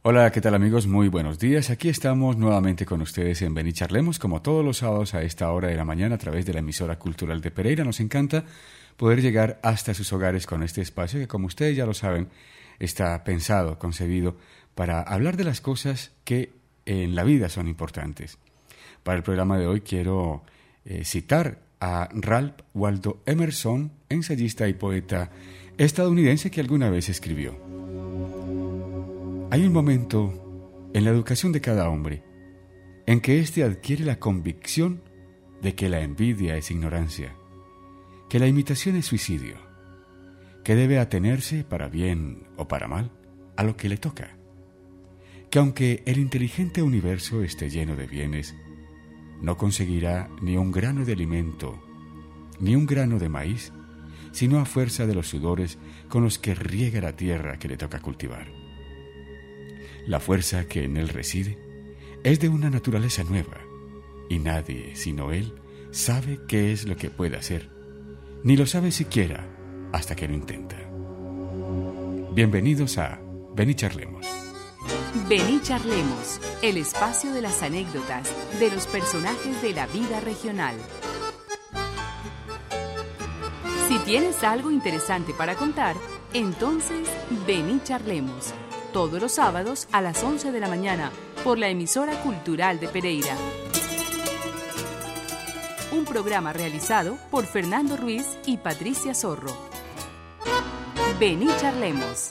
Hola, ¿qué tal amigos? Muy buenos días. Aquí estamos nuevamente con ustedes en Ven y Charlemos, como todos los sábados a esta hora de la mañana a través de la emisora cultural de Pereira. Nos encanta poder llegar hasta sus hogares con este espacio que, como ustedes ya lo saben, está pensado, concebido para hablar de las cosas que en la vida son importantes. Para el programa de hoy quiero citar a Ralph Waldo Emerson, ensayista y poeta estadounidense que alguna vez escribió: hay un momento en la educación de cada hombre en que éste adquiere la convicción de que la envidia es ignorancia, que la imitación es suicidio, que debe atenerse, para bien o para mal, a lo que le toca, que aunque el inteligente universo esté lleno de bienes, no conseguirá ni un grano de alimento, ni un grano de maíz, sino a fuerza de los sudores con los que riega la tierra que le toca cultivar. La fuerza que en él reside es de una naturaleza nueva, y nadie, sino él, sabe qué es lo que puede hacer, ni lo sabe siquiera hasta que lo intenta. Bienvenidos a Ven y Charlemos. Ven y Charlemos, el espacio de las anécdotas de los personajes de la vida regional. Si tienes algo interesante para contar, entonces ven y charlemos. Todos los sábados a las 11 de la mañana por la emisora cultural de Pereira. Un programa realizado por Fernando Ruiz y Patricia Zorro. Ven y charlemos.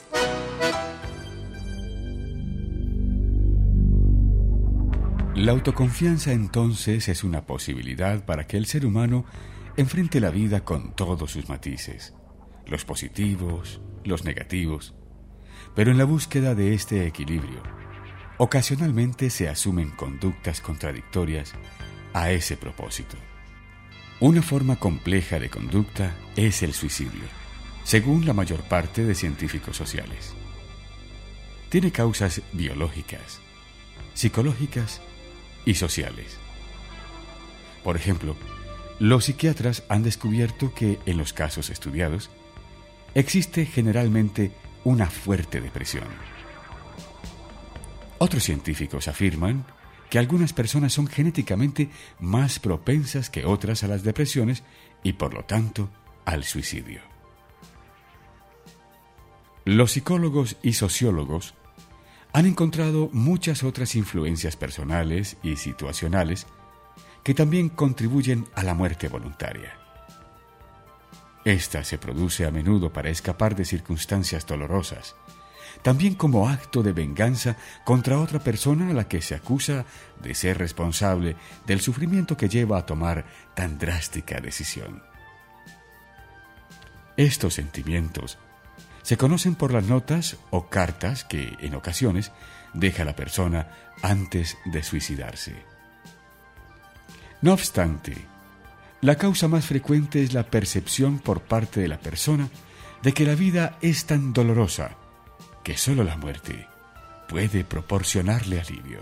La autoconfianza entonces es una posibilidad para que el ser humano enfrente la vida con todos sus matices, los positivos, los negativos. Pero en la búsqueda de este equilibrio, ocasionalmente se asumen conductas contradictorias a ese propósito. Una forma compleja de conducta es el suicidio, según la mayor parte de científicos sociales. Tiene causas biológicas, psicológicas y sociales. Por ejemplo, los psiquiatras han descubierto que en los casos estudiados existe generalmente una fuerte depresión. Otros científicos afirman que algunas personas son genéticamente más propensas que otras a las depresiones y por lo tanto al suicidio. Los psicólogos y sociólogos han encontrado muchas otras influencias personales y situacionales que también contribuyen a la muerte voluntaria. Esta se produce a menudo para escapar de circunstancias dolorosas, también como acto de venganza contra otra persona a la que se acusa de ser responsable del sufrimiento que lleva a tomar tan drástica decisión. Estos sentimientos se conocen por las notas o cartas que, en ocasiones, deja la persona antes de suicidarse. No obstante, la causa más frecuente es la percepción por parte de la persona de que la vida es tan dolorosa que solo la muerte puede proporcionarle alivio.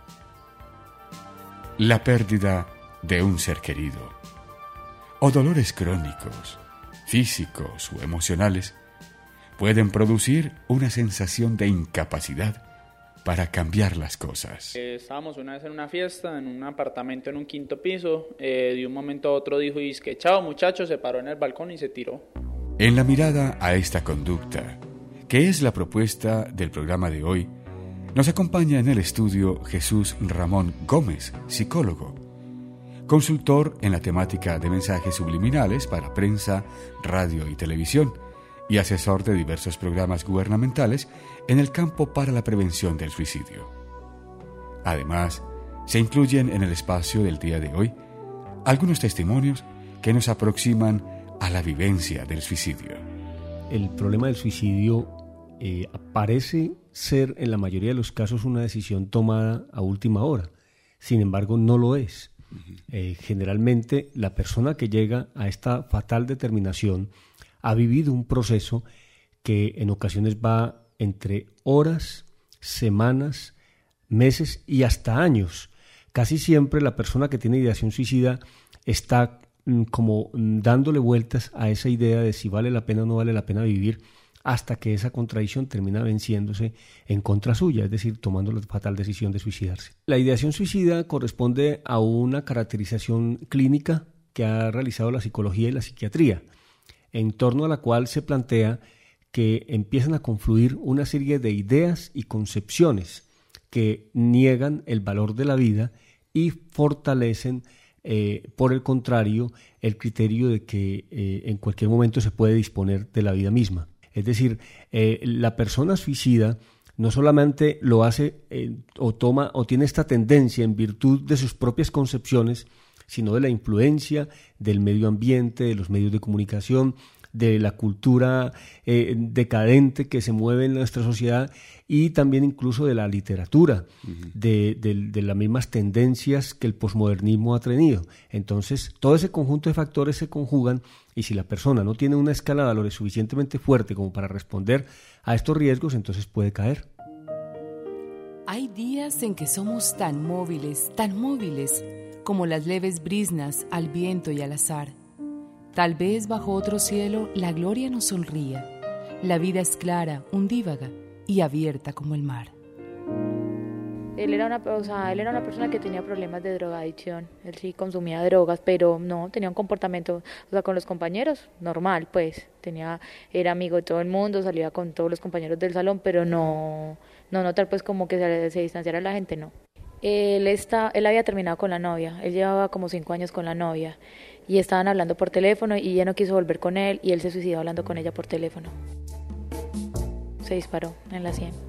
La pérdida de un ser querido, o dolores crónicos, físicos o emocionales, pueden producir una sensación de incapacidad para cambiar las cosas. Estábamos una vez en una fiesta, en un apartamento en un 5º piso, de un momento a otro dijo, y es que chao muchachos, se paró en el balcón y se tiró. En la mirada a esta conducta, que es la propuesta del programa de hoy, nos acompaña en el estudio Jesús Ramón Gómez, psicólogo, consultor en la temática de mensajes subliminales para prensa, radio y televisión, y asesor de diversos programas gubernamentales en el campo para la prevención del suicidio. Además, se incluyen en el espacio del día de hoy algunos testimonios que nos aproximan a la vivencia del suicidio. El problema del suicidio parece ser en la mayoría de los casos una decisión tomada a última hora. Sin embargo, no lo es. Generalmente, la persona que llega a esta fatal determinación ha vivido un proceso que en ocasiones va entre horas, semanas, meses y hasta años. Casi siempre la persona que tiene ideación suicida está como dándole vueltas a esa idea de si vale la pena o no vale la pena vivir hasta que esa contradicción termina venciéndose en contra suya, es decir, tomando la fatal decisión de suicidarse. La ideación suicida corresponde a una caracterización clínica que ha realizado la psicología y la psiquiatría, en torno a la cual se plantea que empiezan a confluir una serie de ideas y concepciones que niegan el valor de la vida y fortalecen, por el contrario, el criterio de que en cualquier momento se puede disponer de la vida misma. Es decir, la persona suicida no solamente lo hace o tiene esta tendencia en virtud de sus propias concepciones, sino de la influencia del medio ambiente, de los medios de comunicación, de la cultura decadente que se mueve en nuestra sociedad y también incluso de la literatura, de las mismas tendencias que el posmodernismo ha tenido. Entonces, todo ese conjunto de factores se conjugan y si la persona no tiene una escala de valores suficientemente fuerte como para responder a estos riesgos, entonces puede caer. Hay días en que somos tan móviles, como las leves brisnas al viento y al azar. Tal vez bajo otro cielo la gloria nos sonría. La vida es clara, undívaga y abierta como el mar. Él era una persona que tenía problemas de drogadicción. Él sí consumía drogas, pero no, tenía un comportamiento, con los compañeros, normal, pues. Era amigo de todo el mundo, salía con todos los compañeros del salón, pero no notar pues como que se distanciara la gente, no. Él había terminado con la novia, él llevaba como 5 años con la novia y estaban hablando por teléfono y ella no quiso volver con él y él se suicidó hablando con ella por teléfono. Se disparó en la sien.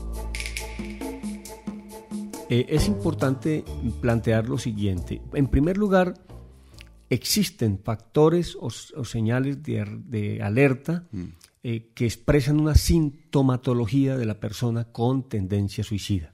Es importante plantear lo siguiente. En primer lugar, existen factores o señales de alerta que expresan una sintomatología de la persona con tendencia suicida.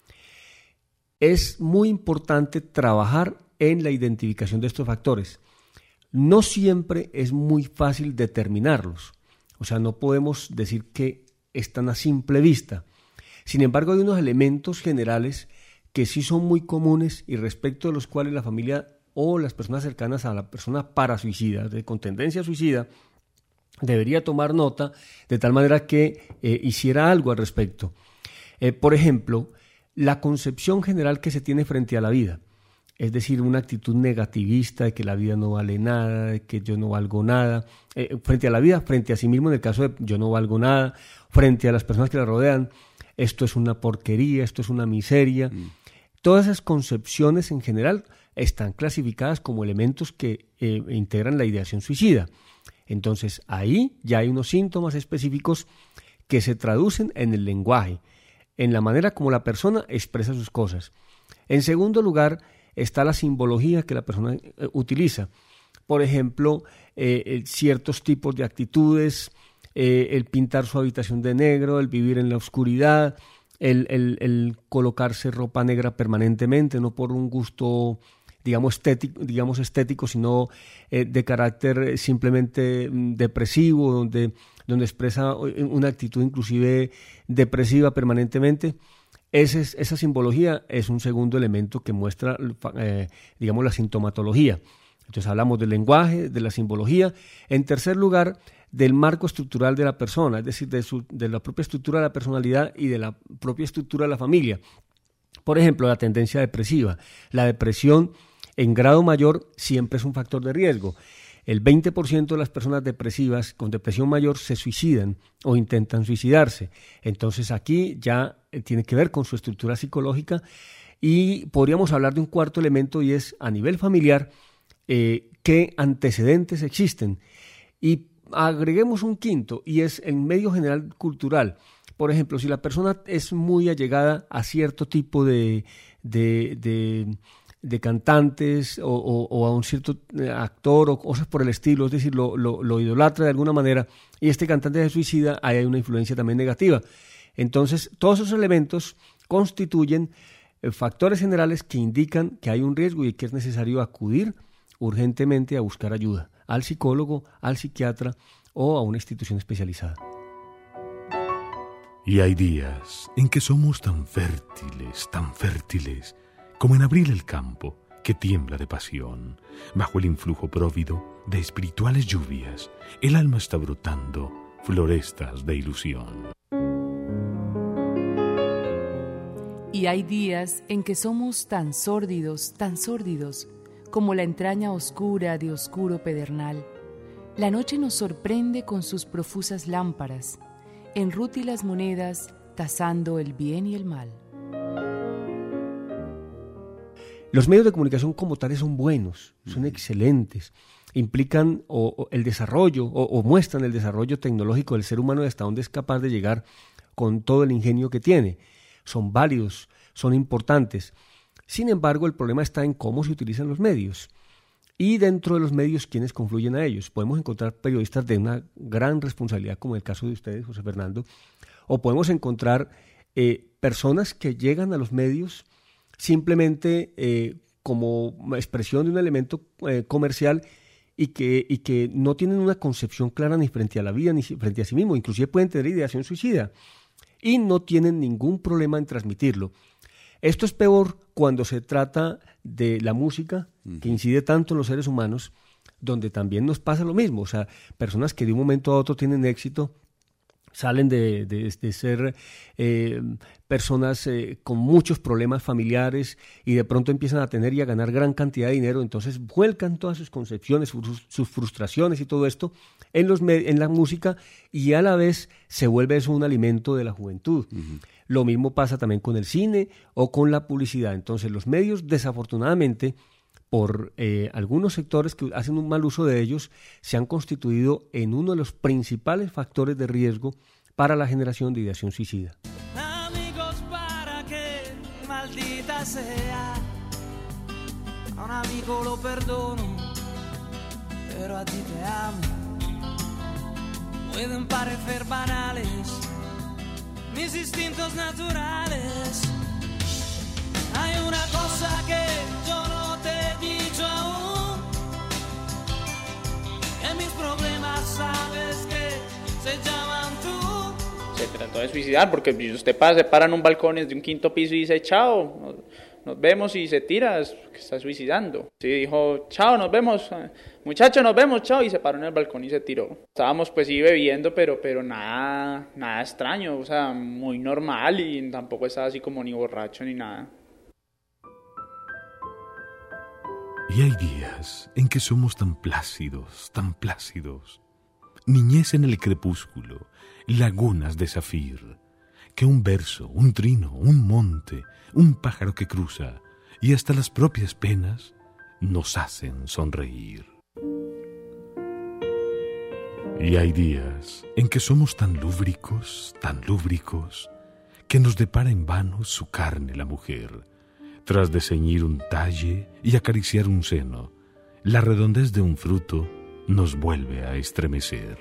Es muy importante trabajar en la identificación de estos factores. No siempre es muy fácil determinarlos. O sea, no podemos decir que están a simple vista. Sin embargo, hay unos elementos generales que sí son muy comunes y respecto de los cuales la familia o las personas cercanas a la persona parasuicida, con tendencia suicida, debería tomar nota de tal manera que hiciera algo al respecto. Por ejemplo, la concepción general que se tiene frente a la vida, es decir, una actitud negativista de que la vida no vale nada, de que yo no valgo nada, frente a la vida, frente a sí mismo en el caso de yo no valgo nada, frente a las personas que la rodean, esto es una porquería, esto es una miseria. Todas esas concepciones en general están clasificadas como elementos que integran la ideación suicida. Entonces ahí ya hay unos síntomas específicos que se traducen en el lenguaje, en la manera como la persona expresa sus cosas. En segundo lugar está la simbología que la persona utiliza. Por ejemplo, ciertos tipos de actitudes, el pintar su habitación de negro, el vivir en la oscuridad, el colocarse ropa negra permanentemente, no por un gusto digamos estético, sino de carácter simplemente depresivo, donde expresa una actitud inclusive depresiva permanentemente. Esa simbología es un segundo elemento que muestra, la sintomatología. Entonces hablamos del lenguaje, de la simbología. En tercer lugar, del marco estructural de la persona, es decir, de la propia estructura de la personalidad y de la propia estructura de la familia. Por ejemplo, la tendencia depresiva. La depresión en grado mayor siempre es un factor de riesgo. El 20% de las personas depresivas con depresión mayor se suicidan o intentan suicidarse. Entonces aquí ya tiene que ver con su estructura psicológica y podríamos hablar de un cuarto elemento y es a nivel familiar qué antecedentes existen. Y agreguemos un quinto y es el medio general cultural. Por ejemplo, si la persona es muy allegada a cierto tipo de cantantes o a un cierto actor o cosas por el estilo, es decir, lo idolatra de alguna manera y este cantante se suicida, ahí hay una influencia también negativa. Entonces, todos esos elementos constituyen factores generales que indican que hay un riesgo y que es necesario acudir urgentemente a buscar ayuda, al psicólogo, al psiquiatra o a una institución especializada. Y hay días en que somos tan fértiles, como en abril el campo, que tiembla de pasión. Bajo el influjo próvido de espirituales lluvias, el alma está brotando florestas de ilusión. Y hay días en que somos tan sórdidos, como la entraña oscura de oscuro pedernal. La noche nos sorprende con sus profusas lámparas, en rútilas monedas, tasando el bien y el mal. Los medios de comunicación como tales son buenos, son excelentes, implican el desarrollo o muestran el desarrollo tecnológico del ser humano y hasta dónde es capaz de llegar con todo el ingenio que tiene. Son válidos, son importantes. Sin embargo, el problema está en cómo se utilizan los medios y dentro de los medios quienes confluyen a ellos. Podemos encontrar periodistas de una gran responsabilidad, como el caso de ustedes, José Fernando, o podemos encontrar personas que llegan a los medios simplemente como expresión de un elemento comercial y que no tienen una concepción clara ni frente a la vida ni frente a sí mismo, inclusive pueden tener ideación suicida y no tienen ningún problema en transmitirlo. Esto es peor cuando se trata de la música, que incide tanto en los seres humanos, donde también nos pasa lo mismo. O sea, personas que de un momento a otro tienen éxito, salen de ser personas con muchos problemas familiares y de pronto empiezan a tener y a ganar gran cantidad de dinero, entonces vuelcan todas sus concepciones, sus frustraciones y todo esto en la música y a la vez se vuelve eso un alimento de la juventud. Lo mismo pasa también con el cine o con la publicidad. Entonces los medios, desafortunadamente, por algunos sectores que hacen un mal uso de ellos, se han constituido en uno de los principales factores de riesgo para la generación de ideación suicida. Amigos, para que maldita sea, a un amigo lo perdono, pero a ti te amo. Pueden parecer banales mis instintos naturales. Hay una cosa que yo no te he dicho aún, que mis problemas sabes que se llaman tú. Se trató de suicidar porque usted se para en un balcón de un quinto piso y dice chao, nos vemos y se tira, es que está suicidando. Sí, dijo chao, nos vemos, muchachos, nos vemos, chao, y se paró en el balcón y se tiró. Estábamos pues sí bebiendo, pero nada extraño, o sea, muy normal y tampoco estaba así como ni borracho ni nada. Y hay días en que somos tan plácidos, niñez en el crepúsculo, lagunas de zafir, que un verso, un trino, un monte, un pájaro que cruza y hasta las propias penas nos hacen sonreír. Y hay días en que somos tan lúbricos, que nos depara en vano su carne la mujer. Tras de ceñir un talle y acariciar un seno, la redondez de un fruto nos vuelve a estremecer.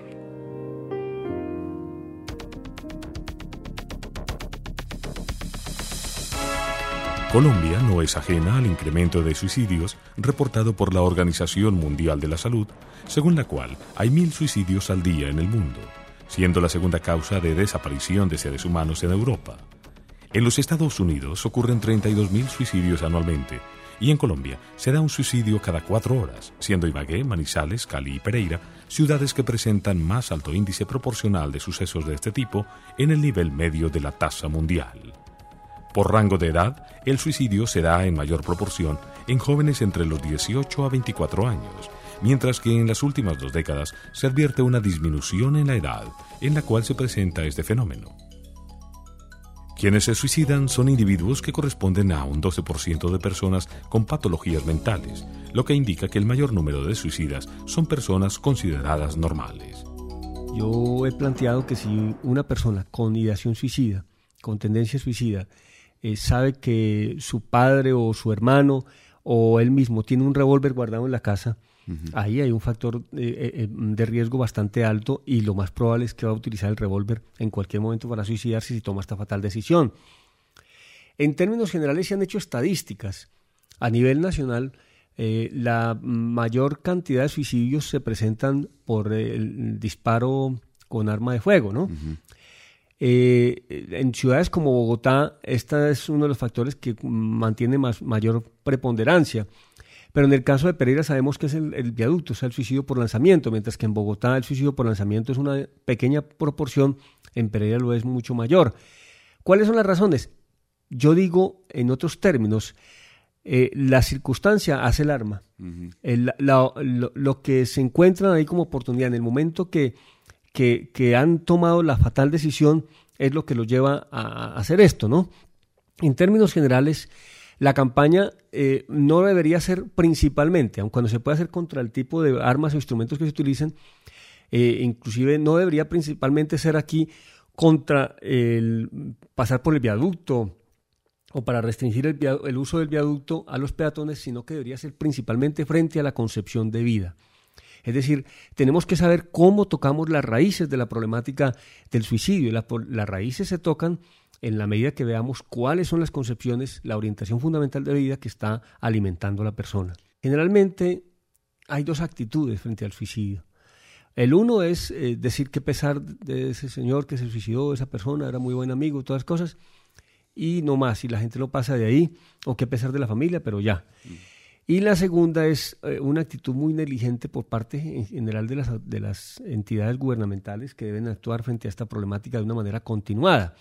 Colombia no es ajena al incremento de suicidios reportado por la Organización Mundial de la Salud, según la cual hay 1.000 suicidios al día en el mundo, siendo la segunda causa de desaparición de seres humanos en Europa. En los Estados Unidos ocurren 32.000 suicidios anualmente y en Colombia se da un suicidio cada 4 horas, siendo Ibagué, Manizales, Cali y Pereira ciudades que presentan más alto índice proporcional de sucesos de este tipo en el nivel medio de la tasa mundial. Por rango de edad, el suicidio se da en mayor proporción en jóvenes entre los 18 a 24 años, mientras que en las últimas 2 décadas se advierte una disminución en la edad en la cual se presenta este fenómeno. Quienes se suicidan son individuos que corresponden a un 12% de personas con patologías mentales, lo que indica que el mayor número de suicidas son personas consideradas normales. Yo he planteado que si una persona con ideación suicida, con tendencia suicida, sabe que su padre o su hermano o él mismo tiene un revólver guardado en la casa, ahí hay un factor de riesgo bastante alto y lo más probable es que va a utilizar el revólver en cualquier momento para suicidarse si toma esta fatal decisión. En términos generales se han hecho estadísticas. A nivel nacional, la mayor cantidad de suicidios se presentan por el disparo con arma de fuego, ¿no? En ciudades como Bogotá, este es uno de los factores que mantiene mayor preponderancia. Pero en el caso de Pereira sabemos que es el viaducto, o sea, el suicidio por lanzamiento, mientras que en Bogotá el suicidio por lanzamiento es una pequeña proporción, en Pereira lo es mucho mayor. ¿Cuáles son las razones? Yo digo, en otros términos, la circunstancia hace el arma. Uh-huh. Lo que se encuentran ahí como oportunidad en el momento que han tomado la fatal decisión es lo que los lleva a hacer esto, ¿no? En términos generales, la campaña no debería ser principalmente, aun cuando se puede hacer contra el tipo de armas o instrumentos que se utilicen, inclusive no debería principalmente ser aquí contra el pasar por el viaducto o para restringir el uso del viaducto a los peatones, sino que debería ser principalmente frente a la concepción de vida. Es decir, tenemos que saber cómo tocamos las raíces de la problemática del suicidio. Las raíces se tocan en la medida que veamos cuáles son las concepciones, la orientación fundamental de vida que está alimentando a la persona. Generalmente hay dos actitudes frente al suicidio. El uno es decir que pesar de ese señor que se suicidó, esa persona era muy buen amigo, todas las cosas, y no más, y la gente lo pasa de ahí, o que pesar de la familia, pero ya. Y la segunda es una actitud muy negligente por parte en general de las entidades gubernamentales que deben actuar frente a esta problemática de una manera continuada.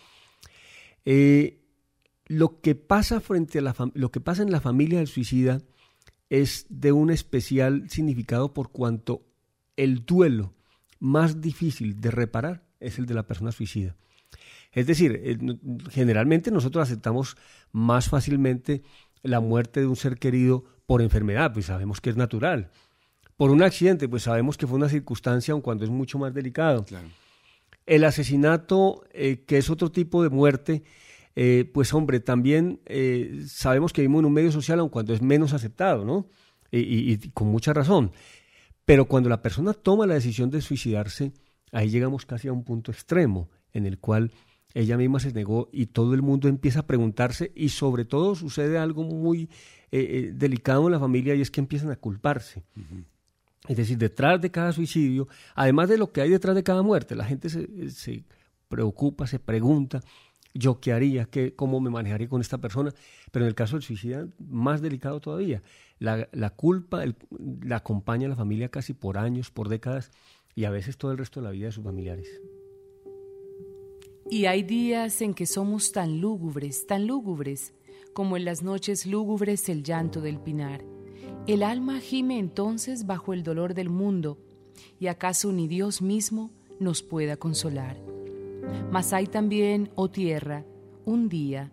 Lo que pasa en la familia del suicida es de un especial significado por cuanto el duelo más difícil de reparar es el de la persona suicida. Es decir, generalmente nosotros aceptamos más fácilmente la muerte de un ser querido por enfermedad, pues sabemos que es natural. Por un accidente, pues sabemos que fue una circunstancia, aun cuando es mucho más delicado. Claro. El asesinato, que es otro tipo de muerte, pues hombre, también sabemos que vivimos en un medio social, aun cuando es menos aceptado, ¿no? Y con mucha razón. Pero cuando la persona toma la decisión de suicidarse, ahí llegamos casi a un punto extremo, en el cual ella misma se negó y todo el mundo empieza a preguntarse, y sobre todo sucede algo muy delicado en la familia, y es que empiezan a culparse. Uh-huh. Es decir, detrás de cada suicidio, además de lo que hay detrás de cada muerte, la gente se preocupa, se pregunta, ¿yo qué haría? ¿Cómo me manejaría con esta persona? Pero en el caso del suicida, más delicado todavía. La culpa la acompaña a la familia casi por años, por décadas, y a veces todo el resto de la vida de sus familiares. Y hay días en que somos tan lúgubres, como en las noches lúgubres el llanto del pinar. El alma gime entonces bajo el dolor del mundo, y acaso ni Dios mismo nos pueda consolar. Mas hay también, oh tierra, un día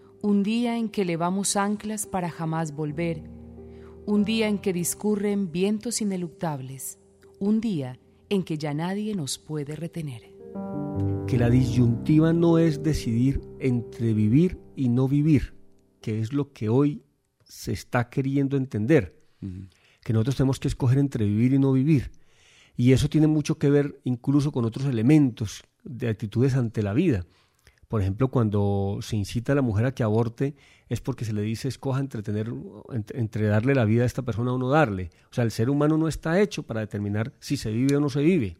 en que levamos anclas para jamás volver, un día en que discurren vientos ineluctables, un día en que ya nadie nos puede retener. Que la disyuntiva no es decidir entre vivir y no vivir, que es lo que hoy se está queriendo entender, que nosotros tenemos que escoger entre vivir y no vivir, y eso tiene mucho que ver incluso con otros elementos de actitudes ante la vida. Por ejemplo, cuando se incita a la mujer a que aborte, es porque se le dice escoja entre darle la vida a esta persona o no darle. O sea, el ser humano no está hecho para determinar si se vive o no se vive.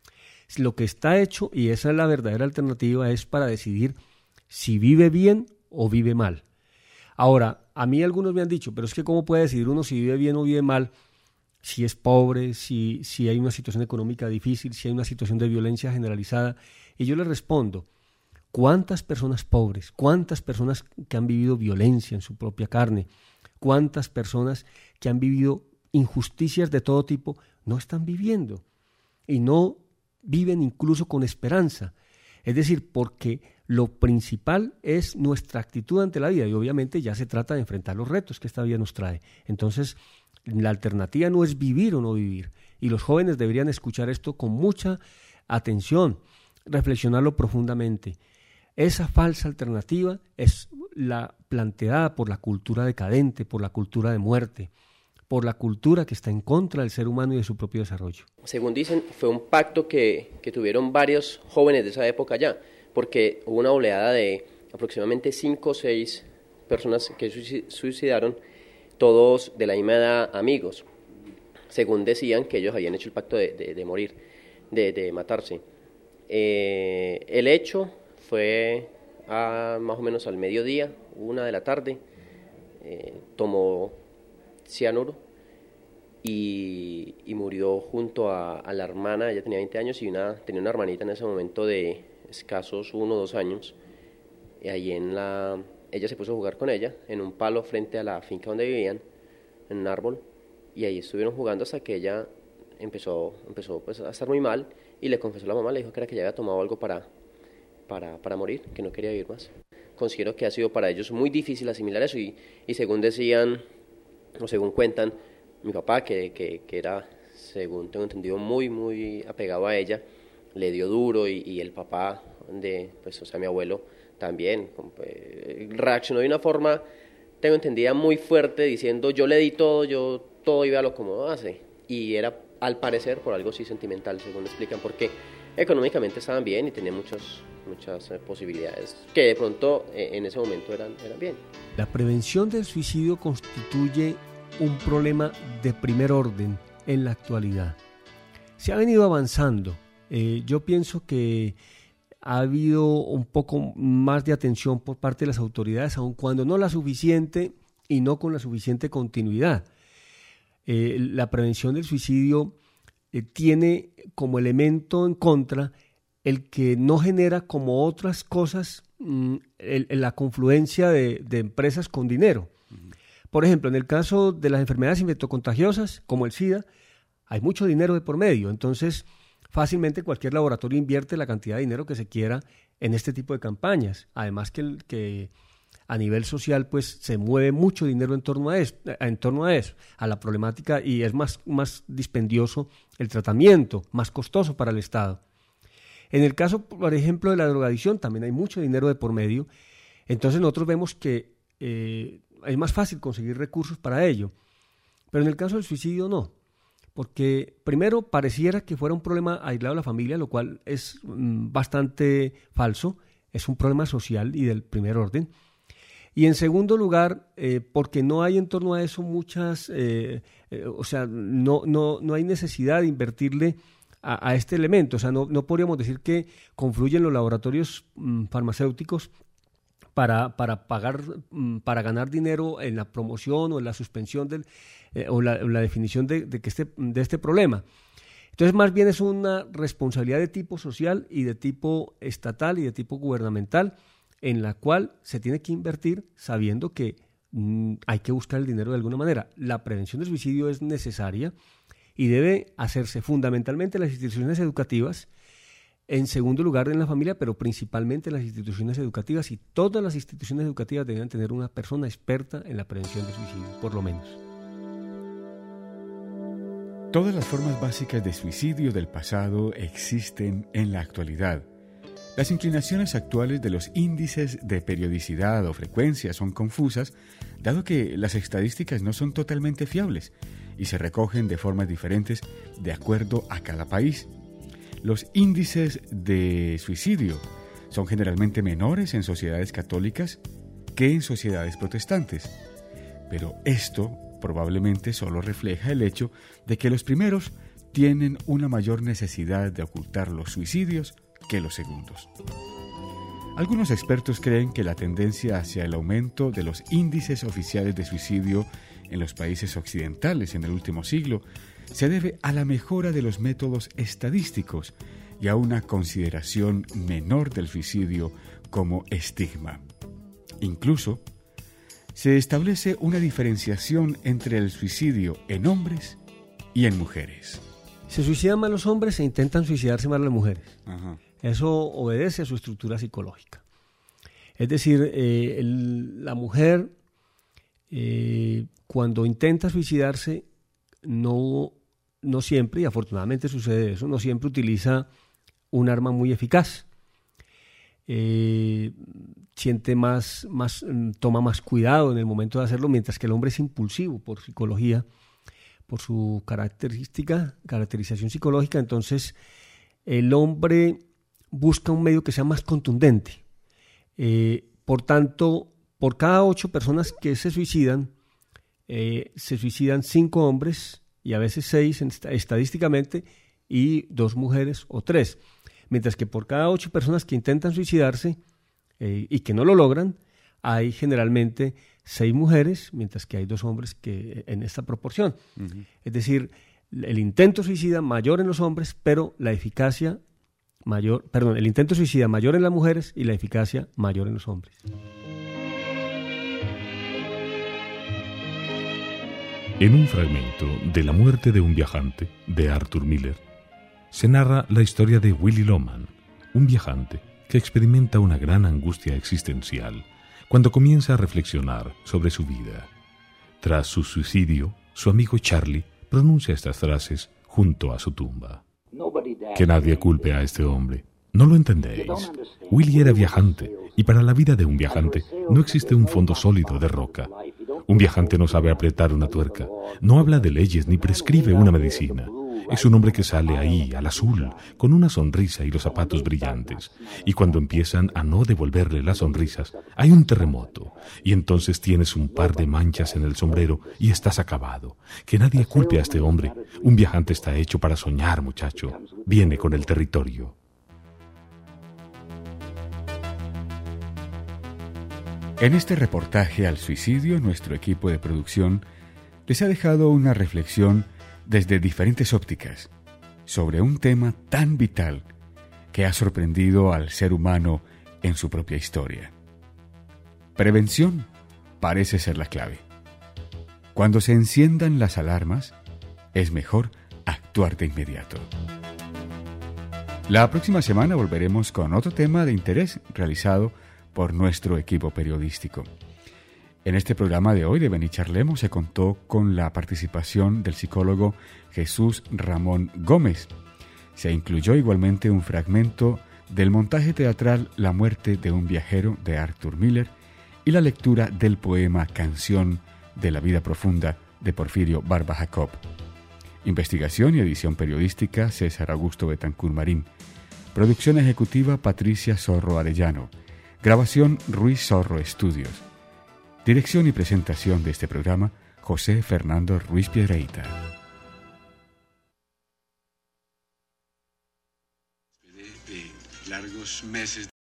Lo que está hecho, y esa es la verdadera alternativa, es para decidir si vive bien o vive mal. Ahora, a mí algunos me han dicho, pero es que ¿cómo puede decidir uno si vive bien o vive mal? Si es pobre, si hay una situación económica difícil, si hay una situación de violencia generalizada. Y yo les respondo, ¿cuántas personas pobres, cuántas personas que han vivido violencia en su propia carne, cuántas personas que han vivido injusticias de todo tipo no están viviendo? Y no viven incluso con esperanza. Es decir, porque lo principal es nuestra actitud ante la vida, y obviamente ya se trata de enfrentar los retos que esta vida nos trae. Entonces, la alternativa no es vivir o no vivir, y los jóvenes deberían escuchar esto con mucha atención, reflexionarlo profundamente. Esa falsa alternativa es la planteada por la cultura decadente, por la cultura de muerte, por la cultura que está en contra del ser humano y de su propio desarrollo. Según dicen, fue un pacto que tuvieron varios jóvenes de esa época ya, porque hubo una oleada de aproximadamente 5 o 6 personas que suicidaron, todos de la misma edad, amigos, según decían que ellos habían hecho el pacto de morir, de matarse. El hecho fue más o menos al mediodía, 1 de la tarde, tomó cianuro y murió junto a la hermana. Ella tenía 20 años y tenía una hermanita en ese momento de escasos 1 o 2 años. Y ahí ella se puso a jugar con ella en un palo frente a la finca donde vivían, en un árbol, y ahí estuvieron jugando hasta que ella empezó pues, a estar muy mal, y le confesó a la mamá, le dijo que era que ella había tomado algo para morir, que no quería vivir más. Considero que ha sido para ellos muy difícil asimilar eso, y según decían, o según cuentan, mi papá, que era, según tengo entendido, muy, muy apegado a ella, le dio duro, y el papá pues, o sea, mi abuelo también reaccionó de una forma, tengo entendida, muy fuerte, diciendo yo le di todo, yo todo iba a lo como hace, y era al parecer por algo sí sentimental, según explican, porque económicamente estaban bien y tenían muchas posibilidades que de pronto en ese momento eran bien. La prevención del suicidio constituye un problema de primer orden en la actualidad. Se ha venido avanzando. Yo pienso que ha habido un poco más de atención por parte de las autoridades, aun cuando no la suficiente y no con la suficiente continuidad. La prevención del suicidio tiene como elemento en contra el que no genera como otras cosas la confluencia de empresas con dinero. Por ejemplo, en el caso de las enfermedades infectocontagiosas, como el SIDA, hay mucho dinero de por medio, entonces fácilmente cualquier laboratorio invierte la cantidad de dinero que se quiera en este tipo de campañas. Además que a nivel social pues se mueve mucho dinero en torno a eso, a la problemática, y es más dispendioso el tratamiento, más costoso para el Estado. En el caso, por ejemplo, de la drogadicción, también hay mucho dinero de por medio, entonces nosotros vemos que es más fácil conseguir recursos para ello. Pero en el caso del suicidio no, porque primero pareciera que fuera un problema aislado de la familia, lo cual es bastante falso, es un problema social y del primer orden. Y en segundo lugar, porque no hay en torno a eso muchas, o sea, no hay necesidad de invertirle a este elemento. O sea, no podríamos decir que confluyen los laboratorios farmacéuticos para pagar, para ganar dinero en la promoción o en la suspensión o la definición de este problema. Entonces, más bien es una responsabilidad de tipo social y de tipo estatal y de tipo gubernamental, en la cual se tiene que invertir sabiendo que hay que buscar el dinero de alguna manera. La prevención del suicidio es necesaria y debe hacerse fundamentalmente en las instituciones educativas, en segundo lugar en la familia, pero principalmente en las instituciones educativas, y todas las instituciones educativas deben tener una persona experta en la prevención del suicidio, por lo menos. Todas las formas básicas de suicidio del pasado existen en la actualidad. Las inclinaciones actuales de los índices de periodicidad o frecuencia son confusas, dado que las estadísticas no son totalmente fiables y se recogen de formas diferentes de acuerdo a cada país. Los índices de suicidio son generalmente menores en sociedades católicas que en sociedades protestantes, pero esto probablemente solo refleja el hecho de que los primeros tienen una mayor necesidad de ocultar los suicidios que los segundos. Algunos expertos creen que la tendencia hacia el aumento de los índices oficiales de suicidio en los países occidentales en el último siglo se debe a la mejora de los métodos estadísticos y a una consideración menor del suicidio como estigma. Incluso, se establece una diferenciación entre el suicidio en hombres y en mujeres. Se suicidan más los hombres e intentan suicidarse más las mujeres. Ajá. Eso obedece a su estructura psicológica. Es decir, la mujer cuando intenta suicidarse no siempre, y afortunadamente sucede eso, no siempre utiliza un arma muy eficaz. Siente toma más cuidado en el momento de hacerlo, mientras que el hombre es impulsivo por psicología, por su caracterización psicológica. Entonces el hombre busca un medio que sea más contundente. Por tanto, por cada 8 personas que se suicidan 5 hombres y a veces 6 estadísticamente, y 2 mujeres o 3. Mientras que por cada 8 personas que intentan suicidarse y que no lo logran, hay generalmente 6 mujeres, mientras que hay 2 hombres que en esta proporción. Uh-huh. Es decir, el intento suicida mayor en los hombres, pero la eficacia mayor, perdón, el intento suicida mayor en las mujeres y la eficacia mayor en los hombres. En un fragmento de La muerte de un viajante, de Arthur Miller, se narra la historia de Willy Loman, un viajante que experimenta una gran angustia existencial cuando comienza a reflexionar sobre su vida. Tras su suicidio, su amigo Charlie pronuncia estas frases junto a su tumba. Que nadie culpe a este hombre. No lo entendéis. Willy era viajante, y para la vida de un viajante no existe un fondo sólido de roca. Un viajante no sabe apretar una tuerca, no habla de leyes ni prescribe una medicina. Es un hombre que sale ahí, al azul, con una sonrisa y los zapatos brillantes. Y cuando empiezan a no devolverle las sonrisas, hay un terremoto. Y entonces tienes un par de manchas en el sombrero y estás acabado. Que nadie culpe a este hombre. Un viajante está hecho para soñar, muchacho. Viene con el territorio. En este reportaje al suicidio, nuestro equipo de producción les ha dejado una reflexión desde diferentes ópticas sobre un tema tan vital que ha sorprendido al ser humano en su propia historia. Prevención parece ser la clave. Cuando se enciendan las alarmas, es mejor actuar de inmediato. La próxima semana volveremos con otro tema de interés realizado por nuestro equipo periodístico. En este programa de hoy de Ven y Charlemos se contó con la participación del psicólogo Jesús Ramón Gómez. Se incluyó igualmente un fragmento del montaje teatral La muerte de un viajero de Arthur Miller y la lectura del poema Canción de la vida profunda de Porfirio Barba Jacob. Investigación y edición periodística César Augusto Betancur Marín. Producción ejecutiva Patricia Zorro Arellano. Grabación Ruiz Zorro Estudios. Dirección y presentación de este programa José Fernando Ruiz Piedreita. De largos meses